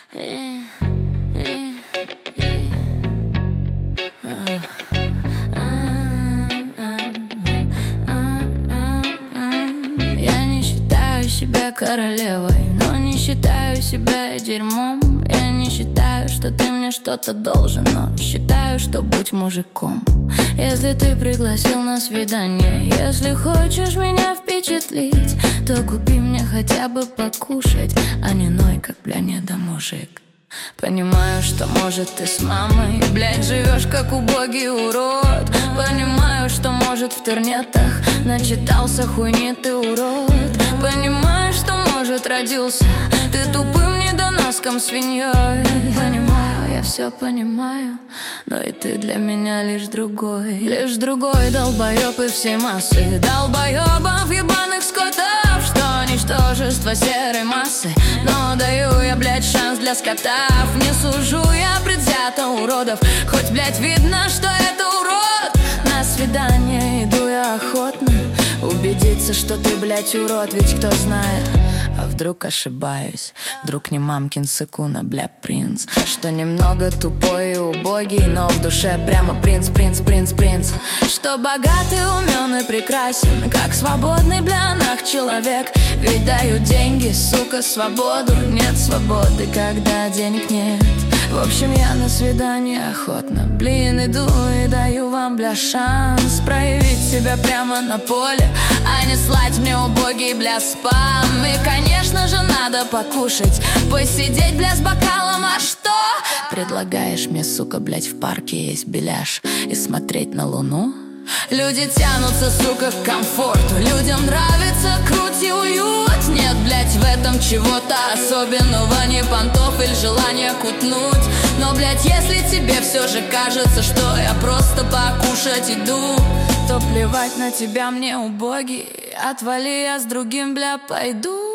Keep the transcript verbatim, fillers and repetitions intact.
Я не считаю себя королевой, но не считаю себя дерьмом. Я не считаю, что ты мне что-то должен, но считаю, что будь мужиком. Если ты пригласил на свидание, если хочешь меня впечатлить, то купи мне хотя бы покушать, а не ной, как бля недомужик. Понимаю, что может ты с мамой, блядь, живешь как убогий урод. Понимаю, что может в интернетах начитался хуйни ты урод. Понимаю, что может родился ты тупым недоноском свиньей. Понимаю, я все понимаю, но и ты для меня лишь другой. Лишь другой долбоеб из всей массы долбоебов ебаных скотов, что ничтожество серой массы. Но даю я, блядь, шанс для скотов. Не сужу я предвзято уродов, хоть, блядь, видно, что это урод. На свидание иду я охотно убедиться, что ты, блядь, урод. Ведь кто знает, а вдруг ошибаюсь. Вдруг не мамкин сыкуна, бля, принц, что немного тупой и убогий, но в душе прямо принц, принц, принц, принц. Что богатый, умен и прекрасен, как свободный, бля, нах человек. Ведь дают деньги, сука, свободу. Нет свободы, когда денег нет. В общем, я на свидание охотно, блин, иду и даю вам, бля, шанс проявить себя прямо на поле, а не слать мне убогий, бля, спам. И, конечно же, надо покушать, посидеть, бля, с бокалом, а что? Предлагаешь мне, сука, блядь, в парке есть беляш и смотреть на луну? Люди тянутся, сука, к комфорту, людям нравится круть и уют. Нет, блядь, в этом чего-то особенного, не пантофель, желание кутнуть. Но, блядь, если тебе все же кажется, что я просто покушать иду, то плевать на тебя мне, убогий, отвали, я с другим, бля, пойду.